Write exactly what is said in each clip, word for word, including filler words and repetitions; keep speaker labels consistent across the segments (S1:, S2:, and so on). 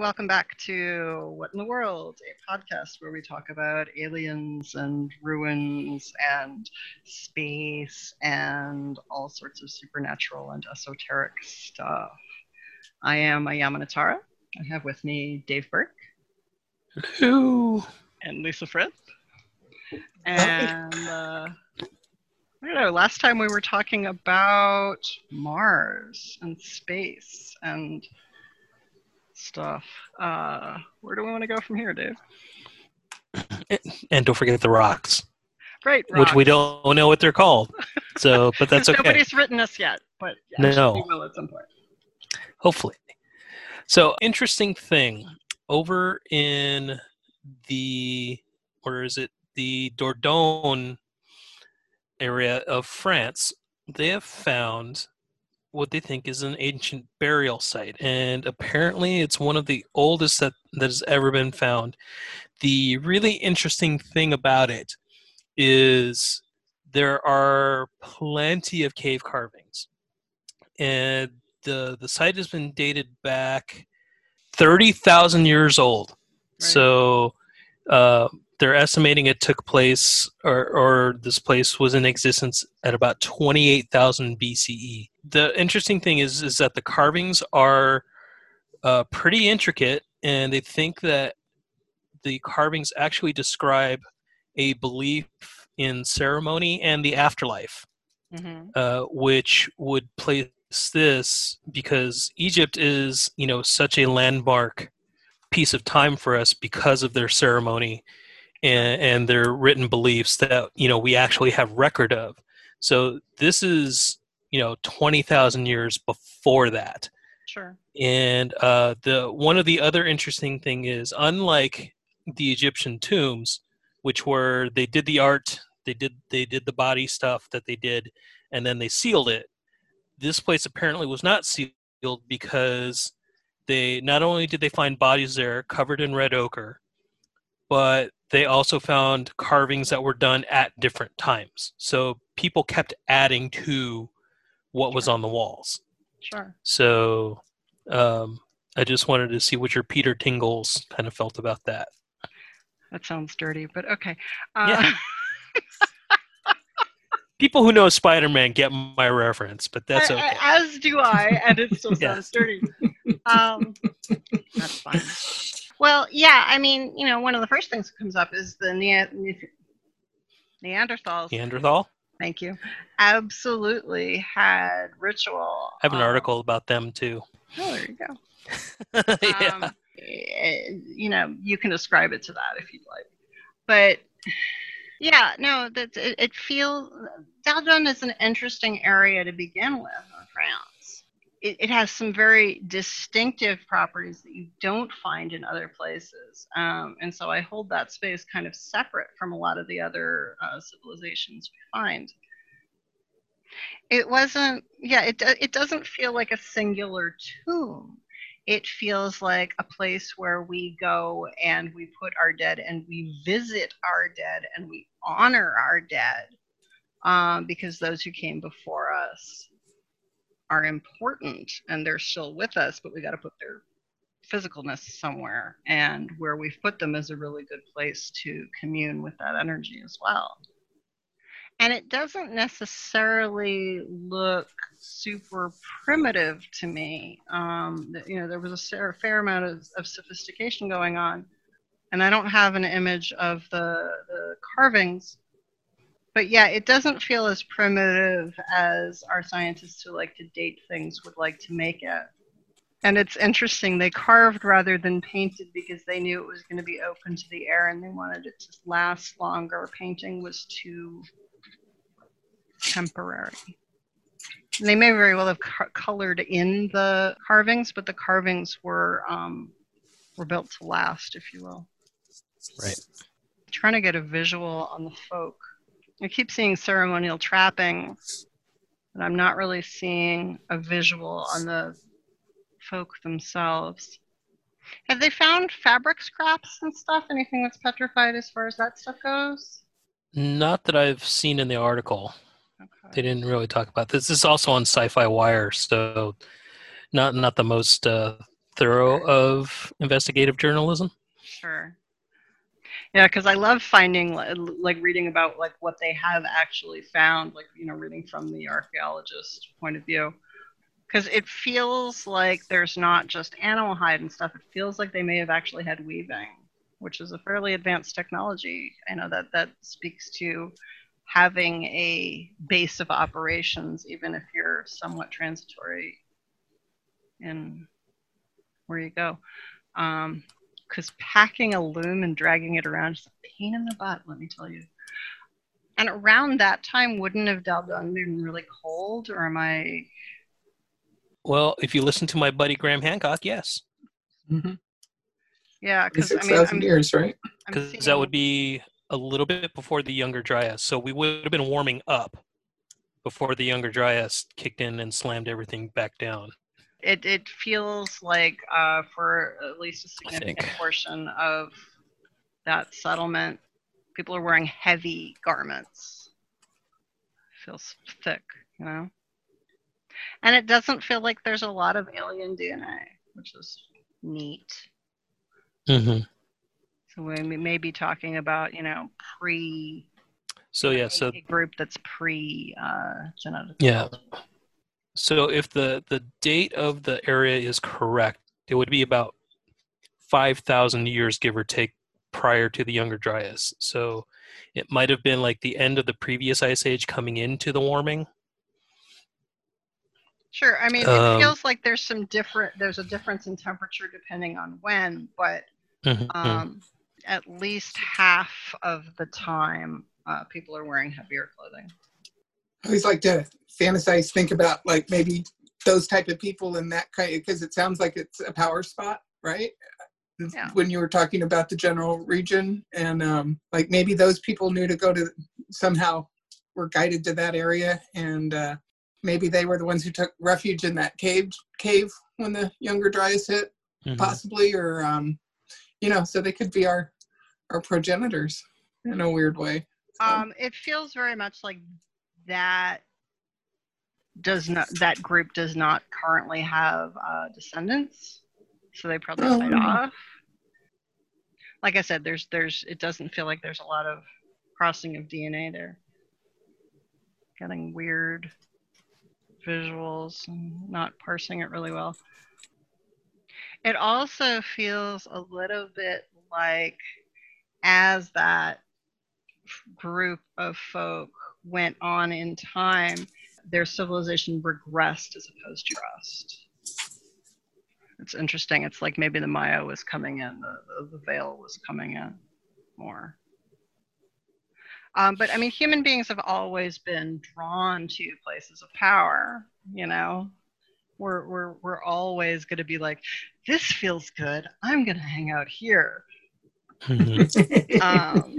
S1: welcome back to What in the World, a podcast where we talk about aliens and ruins and space and all sorts of supernatural and esoteric stuff. I am Ayama Natara. I have with me Dave Burke.
S2: Hello.
S1: And Lisa Frith. And uh, I don't know, last time we were talking about Mars and space and stuff. Uh, where do we want to go from here, Dave?
S2: And don't forget the rocks.
S1: Right, rocks.
S2: Which we don't know what they're called. So, but that's okay.
S1: Nobody's written us yet, but yeah,
S2: no.
S1: we will at some point.
S2: Hopefully. So, interesting thing. Over in the, or is it the Dordogne area of France, they have found what they think is an ancient burial site, and apparently it's one of the oldest that, that has ever been found. The really interesting thing about it is there are plenty of cave carvings, and the the site has been dated back thirty thousand years old. Right. So uh, they're estimating it took place, or, or this place was in existence at about twenty-eight thousand B C E. The interesting thing is, is that the carvings are uh, pretty intricate, and they think that the carvings actually describe a belief in ceremony and the afterlife, mm-hmm. uh, which would place this, because Egypt is, you know, such a landmark piece of time for us because of their ceremony and, and their written beliefs that, you know, we actually have record of. So this is, you know, twenty thousand years before that.
S1: Sure.
S2: And uh, the one of the other interesting thing is, unlike the Egyptian tombs, which were, they did the art, they did they did the body stuff that they did, and then they sealed it. This place apparently was not sealed, because they not only did they find bodies there covered in red ochre, but they also found carvings that were done at different times. So people kept adding to what was on the walls.
S1: Sure.
S2: So um, I just wanted to see what your Peter Tingles kind of felt about that.
S1: That sounds dirty, but okay. Uh,
S2: yeah. People who know Spider-Man get my reference, but that's okay.
S1: As do I, and it still sounds
S2: yes.
S1: dirty. Um, that's fine. Well, yeah, I mean, you know, one of the first things that comes up is the ne- Neanderthals.
S2: Neanderthal?
S1: Thank you. Absolutely had ritual.
S2: I have an
S1: um,
S2: article about them, too.
S1: Oh, there you go.
S2: yeah.
S1: Um, you know, you can ascribe it to that if you'd like. But, yeah, no, that it, it feels... Dordogne is an interesting area to begin with in France. It, it has some very distinctive properties that you don't find in other places. Um, and so I hold that space kind of separate from a lot of the other uh, civilizations we find. It wasn't... Yeah, it, it doesn't feel like a singular tomb. It feels like a place where we go and we put our dead and we visit our dead and we honor our dead, um, because those who came before us are important and they're still with us, but we got to put their physicalness somewhere. And where we've put them is a really good place to commune with that energy as well. And it doesn't necessarily look super primitive to me. Um, you know, there was a fair amount of, of sophistication going on. And I don't have an image of the, the carvings. But yeah, it doesn't feel as primitive as our scientists who like to date things would like to make it. And it's interesting, they carved rather than painted because they knew it was going to be open to the air and they wanted it to last longer. Painting was too temporary. And they may very well have car- colored in the carvings, but the carvings were um, were built to last, if you will.
S2: Right.
S1: I'm trying to get a visual on the folk. I keep seeing ceremonial trapping, but I'm not really seeing a visual on the folk themselves. Have they found fabric scraps and stuff? Anything that's petrified as far as that stuff goes?
S2: Not that I've seen in the article.
S1: Okay.
S2: They didn't really talk about this. This is also on Sci-Fi Wire, so not not the most uh, thorough of investigative journalism.
S1: Sure. Yeah, because I love finding, like, reading about, like, what they have actually found, like, you know, reading from the archaeologist point of view. Because it feels like there's not just animal hide and stuff. It feels like they may have actually had weaving, which is a fairly advanced technology. I know that that speaks to having a base of operations, even if you're somewhat transitory in where you go. Um, because packing a loom and dragging it around is a pain in the butt, let me tell you. And around that time, wouldn't have Daldon been really cold, or am I?
S2: Well, if you listen to my buddy Graham Hancock, yes.
S3: Mm-hmm.
S1: Yeah, because I mean,
S3: six thousand
S1: I'm,
S3: years, right?
S2: Because
S1: seeing...
S2: that would be a little bit before the Younger Dryas. So we would have been warming up before the Younger Dryas kicked in and slammed everything back down.
S1: It it feels like uh, for at least a significant portion of that settlement, people are wearing heavy garments. It feels thick, you know? And it doesn't feel like there's a lot of alien D N A, which is neat.
S2: Mm-hmm.
S1: So we may be talking about, you know, pre...
S2: So, yeah, so...
S1: a group that's pre-genetic. Uh,
S2: yeah. So if the, the date of the area is correct, it would be about five thousand years, give or take, prior to the Younger Dryas. So it might have been like the end of the previous ice age coming into the warming.
S1: Sure. I mean, it
S2: um,
S1: feels like there's some different, there's a difference in temperature depending on when, but
S2: mm-hmm.
S1: um, at least half of the time, uh, people are wearing heavier clothing.
S3: I always like to fantasize, think about like maybe those type of people in that kind, because it sounds like it's a power spot, right?
S1: Yeah.
S3: When you were talking about the general region, and um, like maybe those people knew to go to, somehow were guided to that area, and uh, maybe they were the ones who took refuge in that cave cave when the Younger Dryas hit, mm-hmm. possibly, or um, you know, so they could be our our progenitors in a weird way. So.
S1: Um, it feels very much like that does not that group does not currently have uh, descendants, so they probably oh, died off. Like I said, there's there's it doesn't feel like there's a lot of crossing of D N A there. Getting weird visuals and not parsing it really well. It also feels a little bit like as that group of folk went on in time, their civilization regressed as opposed to progressed. It's interesting. It's like maybe the Maya was coming in, the, the, the veil was coming in more. Um, but I mean, human beings have always been drawn to places of power, you know? We're, we're, we're always going to be like, this feels good. I'm going to hang out here. Mm-hmm. um,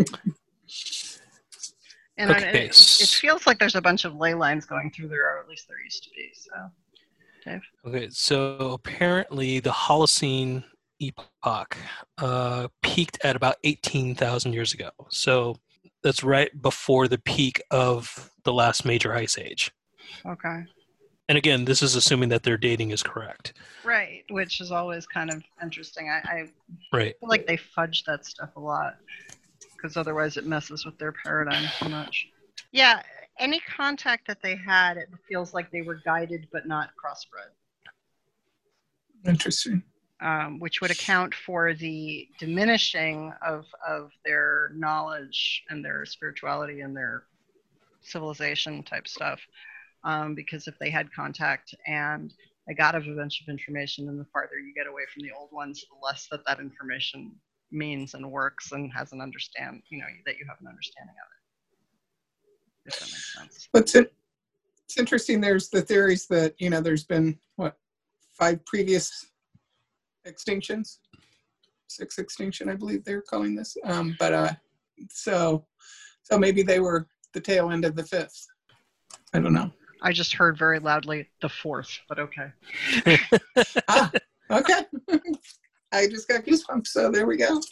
S1: and okay. I, it, it feels like there's a bunch of ley lines going through there, or at least there used to be. So, Dave?
S2: Okay, so apparently the Holocene epoch uh, peaked at about eighteen thousand years ago. So that's right before the peak of the last major ice age.
S1: Okay.
S2: And again, this is assuming that their dating is correct.
S1: Right, which is always kind of interesting. I, I
S2: right.
S1: feel like they fudge that stuff a lot, because otherwise it messes with their paradigm so much. Yeah, any contact that they had, it feels like they were guided but not crossbred.
S3: Interesting.
S1: Um, which would account for the diminishing of, of their knowledge and their spirituality and their civilization type stuff. Um, because if they had contact and they got a bunch of information, and the farther you get away from the old ones, the less that that information means and works and has an understand, you know, that you have an understanding of it. If that makes sense.
S3: What's it? It's interesting. There's the theories that, you know, there's been what, five previous extinctions, six extinction, I believe they're calling this. Um, but uh, so, so maybe they were the tail end of the fifth. I don't know.
S1: I just heard very loudly the fourth, but okay.
S3: ah, okay. I just got goosebumps, so there we go.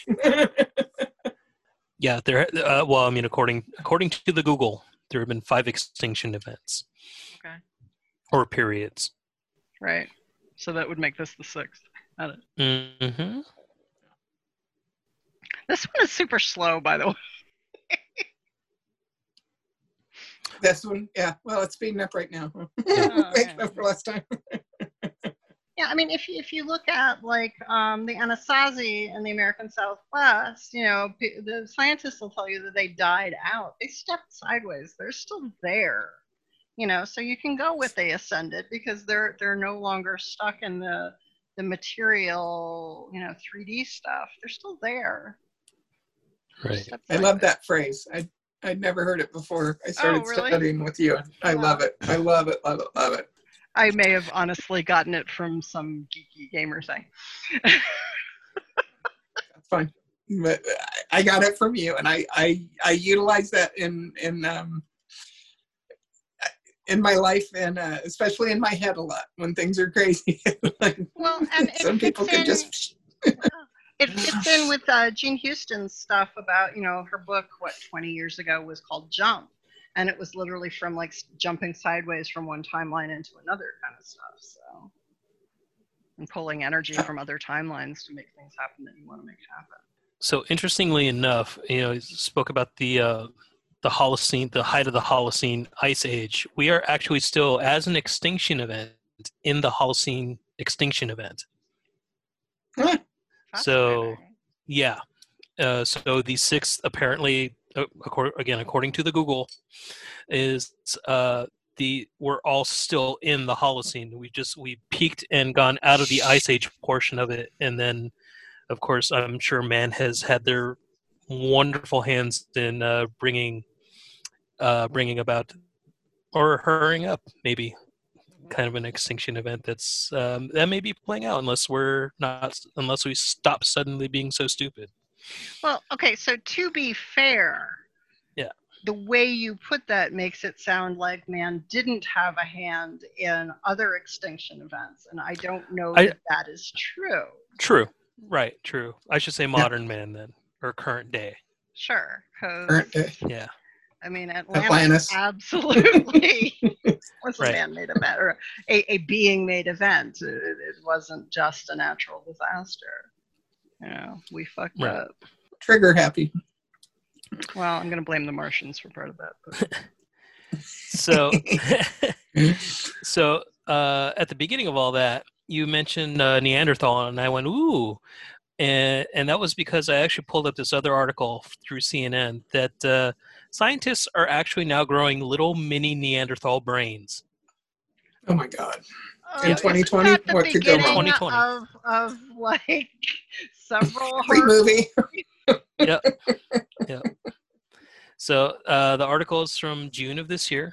S2: yeah, there. Uh, well, I mean, according according to the Google, there have been five extinction events.
S1: Okay.
S2: Or periods.
S1: Right. So that would make this the sixth. I don't-
S2: Mm-hmm.
S1: This one is super slow, by the way.
S3: This one, yeah. Well, it's speeding up right now.
S1: Oh,
S3: Making
S1: yeah.
S3: up for last time.
S1: Yeah, I mean, if you, if you look at like um, the Anasazi in the American Southwest, you know, p- the scientists will tell you that they died out. They stepped sideways. They're still there, you know. So you can go with they ascended because they're they're no longer stuck in the the material, you know, three D stuff. They're still there. They
S2: Right.
S1: stepped
S3: I love
S1: sideways.
S3: that phrase. I I'd never heard it before. I started
S1: Oh, really?
S3: studying with you. I
S1: Wow.
S3: love it. I love it. Love it. Love it.
S1: I may have honestly gotten it from some geeky gamer thing.
S3: That's fine. But I got it from you, and I I I utilize that in in um in my life, and uh, especially in my head a lot when things are crazy. Like,
S1: Well, and it
S3: some people
S1: fits
S3: can
S1: in.
S3: just.
S1: It fits in with uh, Jean Houston's stuff about, you know, her book, what, twenty years ago was called Jump. And it was literally from like s- jumping sideways from one timeline into another kind of stuff. So, and pulling energy from other timelines to make things happen that you want to make happen.
S2: So interestingly enough, you know, you spoke about the uh, the Holocene, the height of the Holocene ice age. We are actually still, as an extinction event, in the Holocene extinction event.
S3: Huh.
S2: So,
S1: Fascinating.
S2: yeah. Uh, so the sixth, apparently, uh, according, again, according to the Google, is uh, the we're all still in the Holocene. We just we peaked and gone out of the ice age portion of it, and then, of course, I'm sure man has had their wonderful hands in uh, bringing uh, bringing about or hurrying up maybe kind of an extinction event that's um, that may be playing out unless we're not unless we stop suddenly being so stupid.
S1: Well, okay, so to be fair,
S2: Yeah.
S1: the way you put that makes it sound like man didn't have a hand in other extinction events, and I don't know
S2: I-
S1: that that is true.
S2: True. Right. True. I should say modern man then, or current day.
S1: Sure, because
S3: Current day.
S2: Yeah.
S1: I mean Atlantis,
S3: Atlantis.
S1: absolutely was a
S2: Right.
S1: man-made event or a, a being-made event. It, it wasn't just a natural disaster. You know, we fucked
S2: Right.
S1: up.
S3: Trigger happy.
S1: Well, I'm gonna blame the Martians for part of that. But
S2: So, so uh, at the beginning of all that, you mentioned uh, Neanderthal, and I went ooh, and and that was because I actually pulled up this other article through C N N that uh, scientists are actually now growing little mini Neanderthal brains.
S3: Oh my God.
S1: Oh,
S3: In
S1: isn't
S3: twenty twenty,
S1: that the
S3: what could go
S1: beginning
S3: wrong?
S2: twenty twenty.
S1: of of like several
S3: Great
S1: horror
S3: movie.
S2: Yep. Yep. So uh, the article is from June of this year,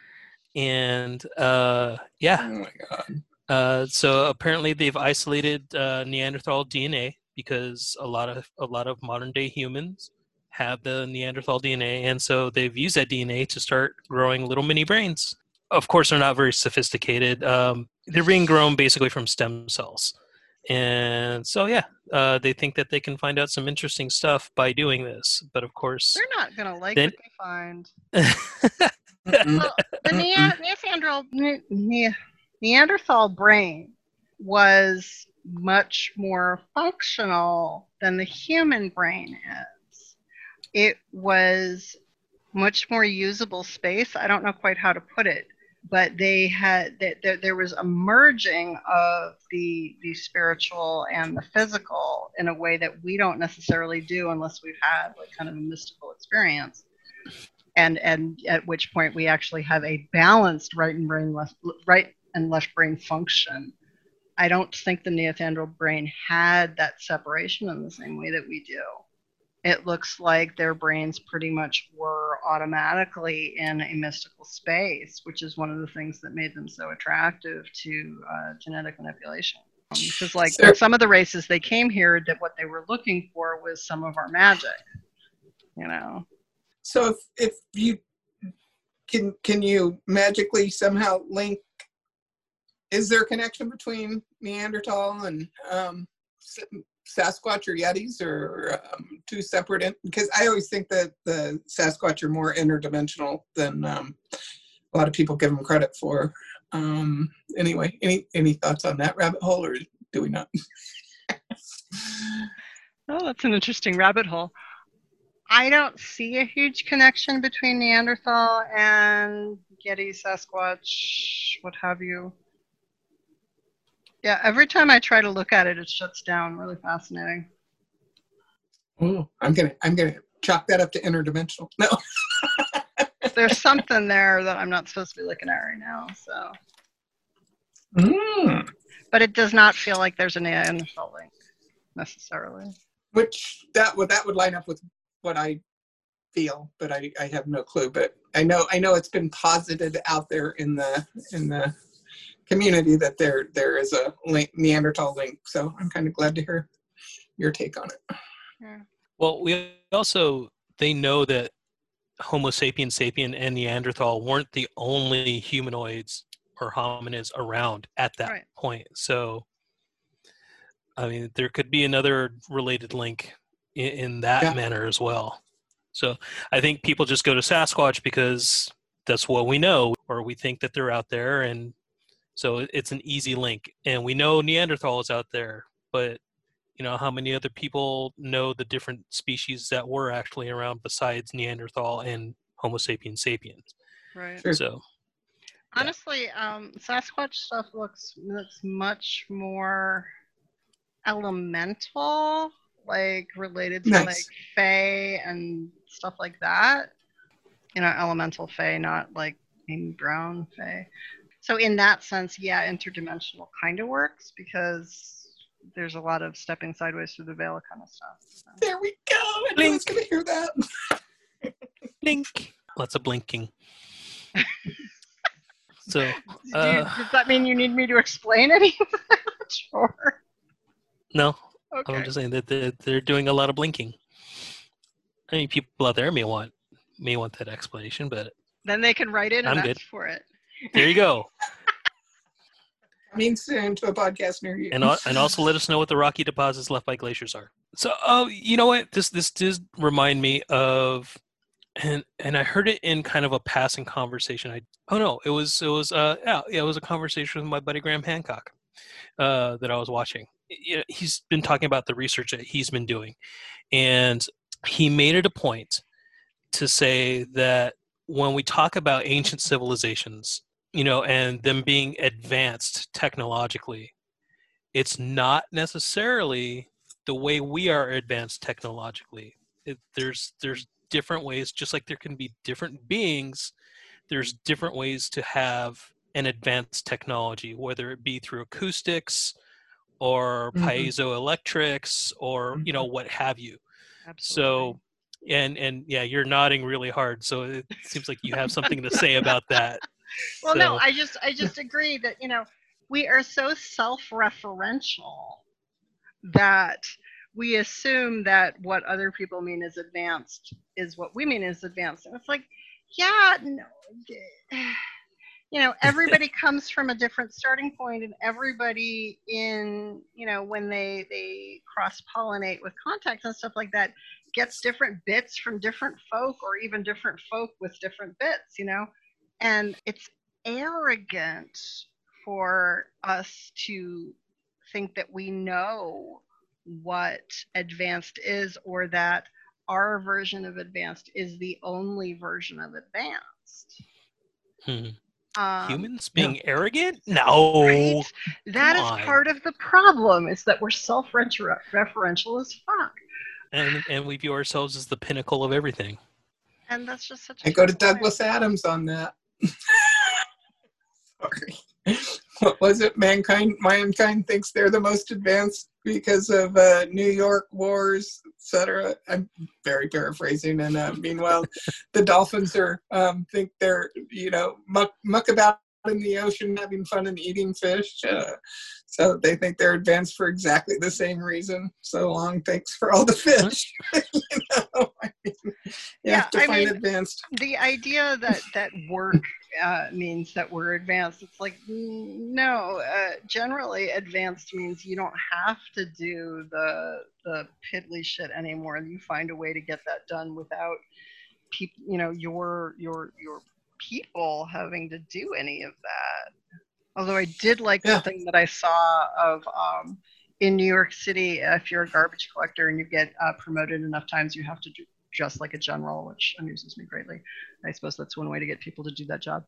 S2: and uh, yeah.
S3: Oh my God.
S2: Uh, so apparently they've isolated uh, Neanderthal D N A because a lot of a lot of modern day humans have the Neanderthal D N A, and so they've used that D N A to start growing little mini brains. Of course, they're not very sophisticated. Um, they're being grown basically from stem cells, and so yeah, uh, they think that they can find out some interesting stuff by doing this. But of course,
S1: They're not gonna like
S2: Then-
S1: what they find.
S3: Mm-mm.
S1: Well, the
S3: Mm-mm.
S1: Nea- Neanderthal Ne- Ne- Neanderthal brain was much more functional than the human brain is. It was much more usable space. I don't know quite how to put it, but they had that there, there was a merging of the the spiritual and the physical in a way that we don't necessarily do unless we've had like kind of a mystical experience. And and at which point we actually have a balanced right and brain left right and left brain function. I don't think the Neanderthal brain had that separation in the same way that we do. It looks like their brains pretty much were automatically in a mystical space, which is one of the things that made them so attractive to uh, genetic manipulation. Because, like,
S3: So-
S1: some of the races, they came here that what they were looking for was some of our magic, you know.
S3: So if if you can can you magically somehow link? Is there a connection between Neanderthal and um, Sasquatch or Yetis, or um, two separate? Because I always think that the Sasquatch are more interdimensional than um, a lot of people give them credit for. Um, anyway, any any thoughts on that rabbit hole, or do we not?
S1: Oh, that's an interesting rabbit hole. I don't see a huge connection between Neanderthal and Yeti, Sasquatch, what have you. Yeah, every time I try to look at it, it shuts down. Really fascinating.
S3: Oh, I'm gonna I'm gonna chalk that up to interdimensional. No.
S1: There's something there that I'm not supposed to be looking at right now. So,
S3: Mm.
S1: but it does not feel like there's a Neanderthal link necessarily.
S3: Which that would that would line up with what I feel, but I, I have no clue. But I know I know it's been posited out there in the in the community that there there is a link, Neanderthal link. So I'm kind of glad to hear your take on it.
S1: Yeah.
S2: Well, we also, they know that Homo sapiens sapien and Neanderthal weren't the only humanoids or hominids around at that
S1: Right.
S2: point. So, I mean, there could be another related link in, in that
S3: Yeah.
S2: manner as well. So I think people just go to Sasquatch because that's what we know, or we think that they're out there, and so it's an easy link. And we know Neanderthal is out there, but you know, how many other people know the different species that were actually around besides Neanderthal and Homo sapiens sapiens?
S1: Right.
S3: Sure.
S2: So
S1: Honestly, um, Sasquatch stuff looks looks much more elemental, like related to
S3: Nice.
S1: like Fae and stuff like that. You know, elemental Fae, not like Amy Brown Fae. So in that sense, yeah, interdimensional kind of works because there's a lot of stepping sideways through the veil kind of stuff. So.
S3: There we go. I knew I was going to hear that.
S2: blink, lots of blinking. So
S1: Do you,
S2: uh,
S1: does that mean you need me to explain any of that? Or
S2: no,
S1: okay.
S2: I'm just saying that they're, they're doing a lot of blinking. I mean, people out there may want may want that explanation, but
S1: Then they can write in and
S2: I'm
S1: ask
S2: good.
S1: for it.
S2: There you go.
S3: Coming soon to a podcast near you.
S2: And al- and also let us know what the rocky deposits left by glaciers are. So, oh, you know what? This this does remind me of, and and I heard it in kind of a passing conversation. I oh no, it was it was uh yeah, yeah it was a conversation with my buddy Graham Hancock uh, that I was watching. You know, he's been talking about the research that he's been doing, and he made it a point to say that when we talk about ancient civilizations, you know, and them being advanced technologically, it's not necessarily the way we are advanced technologically. It, there's there's different ways, just like there can be different beings, there's different ways to have an advanced technology, whether it be through acoustics or
S3: Mhm.
S2: piezoelectrics or, you know, what have you.
S1: Absolutely.
S2: So, and and yeah, you're nodding really hard, so it seems like you have something to say about that.
S1: Well,
S2: So,
S1: no, I just I just agree that, you know, we are so self-referential that we assume that what other people mean is advanced is what we mean is advanced. And it's like, yeah, no, you know, everybody comes from a different starting point, and everybody in, you know, when they they cross-pollinate with contacts and stuff like that, gets different bits from different folk, or even different folk with different bits, you know. And it's arrogant for us to think that we know what advanced is, or that our version of advanced is the only version of advanced.
S2: hmm.
S1: Um,
S2: Humans being yeah. arrogant? No.
S1: Right? That is
S2: on.
S1: part of the problem, is that we're self-referential as fuck.
S2: And and we view ourselves as the pinnacle of everything.
S1: And that's just such a
S3: I go to
S1: terrible
S3: Douglas
S1: way.
S3: Adams on that. Sorry. What was it? Mankind mankind thinks they're the most advanced because of uh, New York wars, et cetera. I'm very paraphrasing. And uh, meanwhile, the dolphins are um, think they're, you know, muck, muck about in the ocean having fun and eating fish. Uh, so they think they're advanced for exactly the same reason. So long, thanks for all the fish. you know, I mean, you
S1: Yeah,
S3: have to
S1: I
S3: find
S1: mean,
S3: advanced.
S1: The idea that that work uh, means that we're advanced, it's like, no. Uh, generally, advanced means you don't have to do the the piddly shit anymore. You find a way to get that done without people, you know, your your your people having to do any of that. Although I did like
S3: Yeah.
S1: the thing that I saw of um, in New York City, if you're a garbage collector and you get uh, promoted enough times, you have to do just like a general, which amuses me greatly. I suppose that's one way to get people to do that job.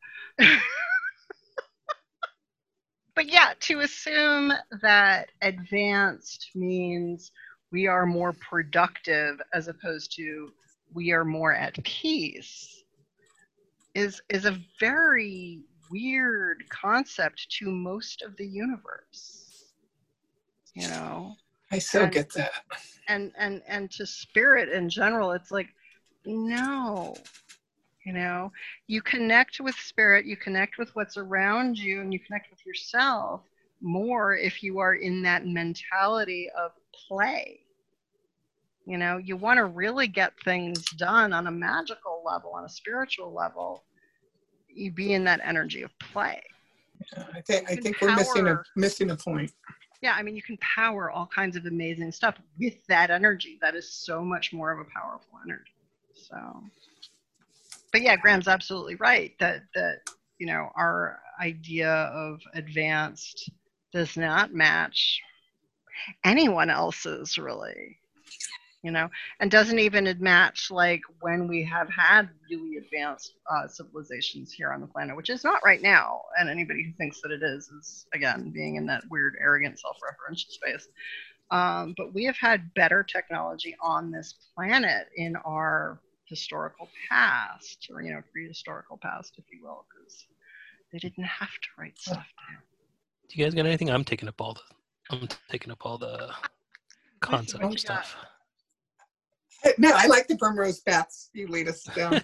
S1: But yeah, to assume that advanced means we are more productive as opposed to we are more at peace is is a very weird concept to most of the universe. You know?
S3: I so
S1: And-
S3: get that.
S1: And and and to spirit in general, it's like, no. You know, you connect with spirit, you connect with what's around you, and you connect with yourself more if you are in that mentality of play. You know, you want to really get things done on a magical level, on a spiritual level. You be in that energy of play.
S3: Yeah, I think I
S1: You can
S3: think we're missing a
S1: power-
S3: missing a point.
S1: Yeah, I mean, you can power all kinds of amazing stuff with that energy. That is so much more of a powerful energy. So. But yeah, Graham's absolutely right that that you know our idea of advanced does not match anyone else's really, you know, and doesn't even match like when we have had really advanced uh, civilizations here on the planet, which is not right now. And anybody who thinks that it is is again being in that weird, arrogant, self-referential space. Um, but we have had better technology on this planet in our historical past, or you know, prehistorical past, if you will, because they didn't have to write stuff down.
S2: Do you guys got anything? I'm taking up all the I'm taking up all the concept
S1: what you
S2: stuff.
S3: No, I like the primrose paths you lead us down.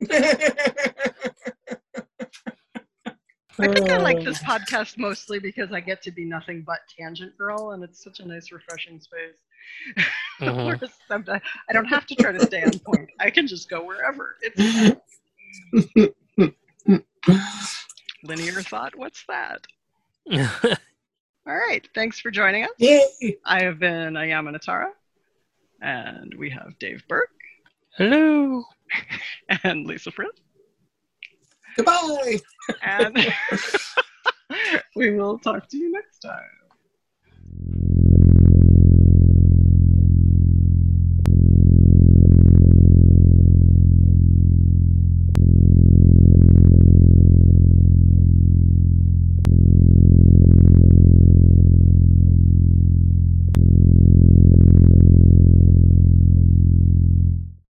S1: I think I like this podcast mostly because I get to be nothing but tangent girl, and it's such a nice, refreshing space.
S2: Mhm.
S1: Whereas sometimes I don't have to try to stay on point. I can just go wherever. It's linear thought. What's that? All right. Thanks for joining us.
S3: Yay!
S1: I have been Ayama Natara, and we have Dave Burke
S2: Hello.
S1: and Lisa Fritz.
S3: Goodbye.
S1: And we will talk to you next time.